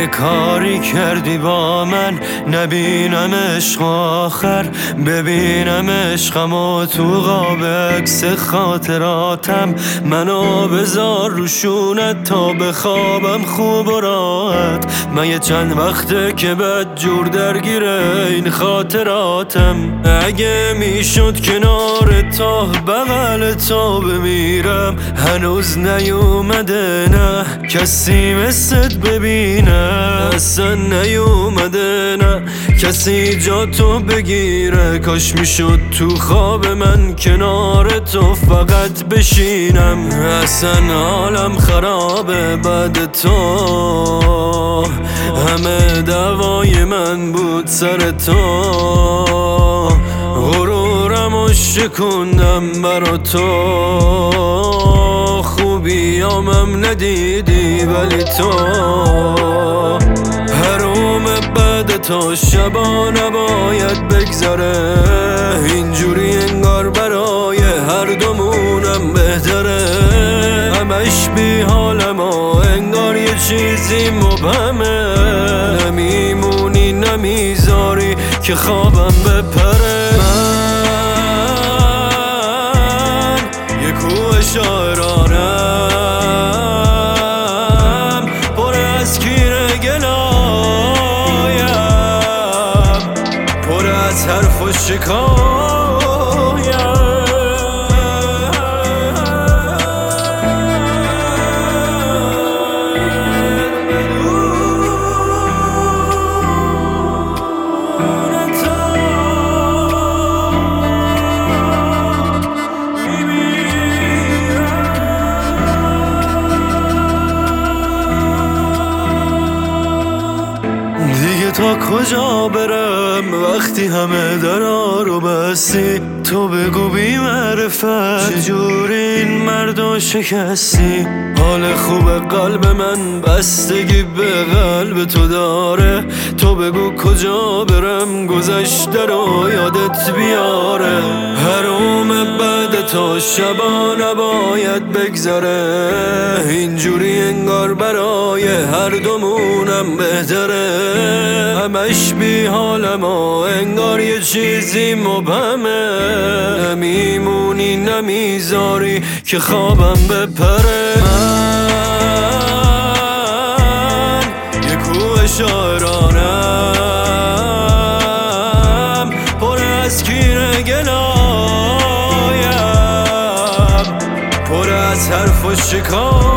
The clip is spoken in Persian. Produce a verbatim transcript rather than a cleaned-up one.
یه کاری کردی با من نبینم عشق آخر، ببینم عشقمو تو قاب عکس خاطراتم. منو بذار روشونت تا بخوابم خوب و راحت. من یه چند وقته که بد جور درگیره این خاطراتم. اگه میشد کنار تا بغل تا بمیرم، هنوز نیومده نه کسی مثلت ببینه، اصلا نیومده نه کسی جا تو بگیره. کاش میشد تو خواب من کنار تو فقط بشینم. اصلا حالم خرابه بعد تو، همه دوای من بود سر تو. غرورمو شکوندم برا تو، خوبیامم ندیدی ولی تو. حروم بعد تو شبا نباید بگذره، اینجوری انگار برای هر دومونم بهتره. همش بی حالم و انگار یه چیزی مبهمه، نمیمونی نمیذاری که خوابم بپره. من یه کوه شاعرانم پر از کینه گلایم، پر از حرف و شکایم. تا کجا برم وقتی همه درا رو بستی؟ تو بگو بی معرفت چجور این مردو شکستی؟ حال خوب قلب من بستگی به قلب تو داره. تو بگو کجا برم گذشته رو یادت بیاره. حروم بعد تو شبا نباید بگذره، اینجوری انگار برای هر دومونم بهتره. همش بی حالم و انگار یه چیزی مبهمه، نمیمونی نمیذاری که خوابم بپره. من یه کوه شاعرانم پر از کینه گلایم، پر از حرف و شکایم.